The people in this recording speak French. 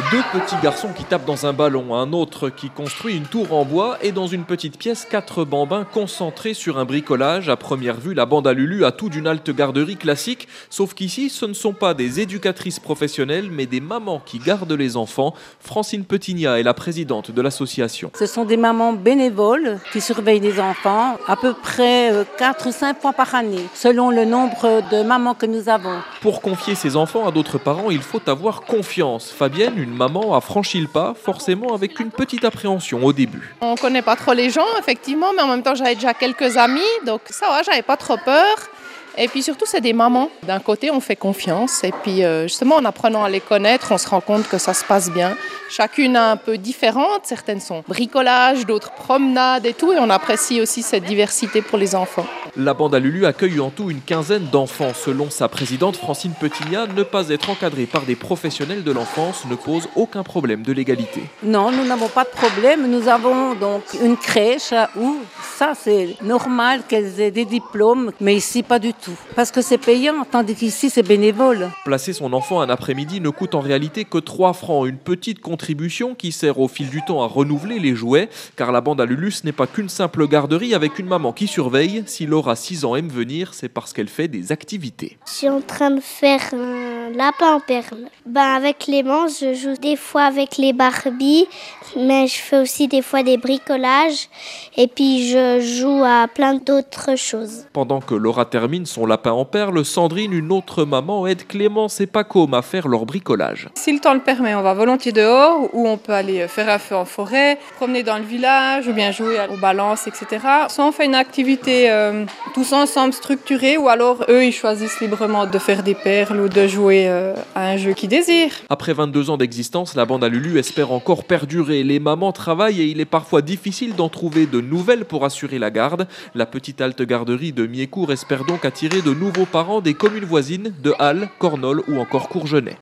Deux petits garçons qui tapent dans un ballon, un autre qui construit une tour en bois et dans une petite pièce, 4 bambins concentrés sur un bricolage. À première vue, la bande à Lulu a tout d'une halte garderie classique, sauf qu'ici, ce ne sont pas des éducatrices professionnelles, mais des mamans qui gardent les enfants. Francine Petignat est la présidente de l'association. Ce sont des mamans bénévoles qui surveillent les enfants à peu près 4 ou 5 fois par année, selon le nombre de mamans que nous avons. Pour confier ses enfants à d'autres parents, il faut avoir confiance. Fabienne, une maman, a franchi le pas, forcément avec une petite appréhension au début. On ne connaît pas trop les gens, effectivement, mais en même temps, j'avais déjà quelques amis, donc ça va, j'avais pas trop peur. Et puis surtout, c'est des mamans. D'un côté, on fait confiance et puis justement, en apprenant à les connaître, on se rend compte que ça se passe bien. Chacune est un peu différente. Certaines sont bricolage, d'autres promenades et tout. Et on apprécie aussi cette diversité pour les enfants. La bande à Lulu accueille en tout une quinzaine d'enfants. Selon sa présidente Francine Petignat, ne pas être encadré par des professionnels de l'enfance ne pose aucun problème de légalité. Non, nous n'avons pas de problème. Nous avons donc une crèche où ça, c'est normal qu'elles aient des diplômes, mais ici, pas du tout. Parce que c'est payant, tandis qu'ici, c'est bénévole. Placer son enfant un après-midi ne coûte en réalité que 3 francs, une petite contribution qui sert au fil du temps à renouveler les jouets, car la bande à Lulu, ce n'est pas qu'une simple garderie avec une maman qui surveille. Si Laura, 6 ans, aime venir, c'est parce qu'elle fait des activités. Je suis en train de faire un lapin en perles. Avec les manches, je joue des fois avec les Barbie, mais je fais aussi des fois des bricolages, et puis je joue à plein d'autres choses. Pendant que Laura termine son lapin en perles, Sandrine, une autre maman, aide Clémence et Pacôme à faire leur bricolage. Si le temps le permet, on va volontiers dehors ou on peut aller faire un feu en forêt, promener dans le village ou bien jouer aux balances, etc. Soit on fait une activité tous ensemble structurée ou alors eux ils choisissent librement de faire des perles ou de jouer à un jeu qu'ils désirent. Après 22 ans d'existence, la bande à Lulu espère encore perdurer. Les mamans travaillent et il est parfois difficile d'en trouver de nouvelles pour assurer la garde. La petite halte garderie de Miécourt espère donc attirer de nouveaux parents des communes voisines de Halle, Cornol ou encore Courgenay.